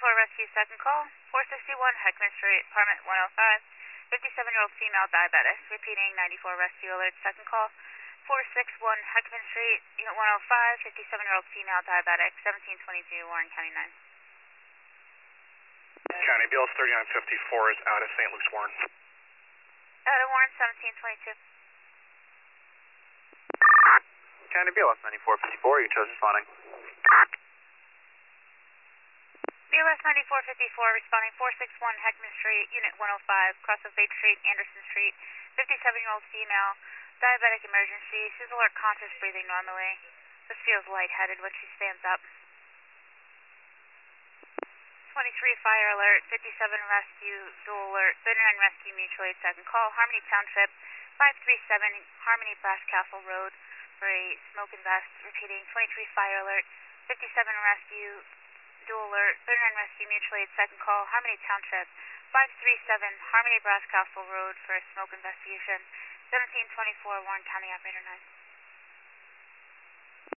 Rescue, second call. 461 Heckman Street, apartment 105. 57-year-old female diabetic. Repeating 94 Rescue alert, second call. 461 Heckman Street, unit 105. 57-year-old female diabetic. 1722 Warren County 9. County BLS 3954 is out of St. Luke's Warren. Out of Warren 1722. County BLS 9454, you chose responding. BLS 9454 responding 461 Heckman Street, unit 105, cross of Bates Street, Anderson Street. 57-year-old female, diabetic emergency. She's alert, conscious, breathing normally. Just feels lightheaded when she stands up. 23 fire alert, 57 rescue, dual alert, 39 rescue, mutual aid, second call. Harmony Township, 537 Harmony Brass Castle Road for a smoke and vest. Repeating 23 fire alert, 57 rescue, dual alert, 39 rescue, mutual aid, second call. Harmony Township, 537 Harmony Brass Castle Road for a smoke investigation. 1724 Warren County, operator 9.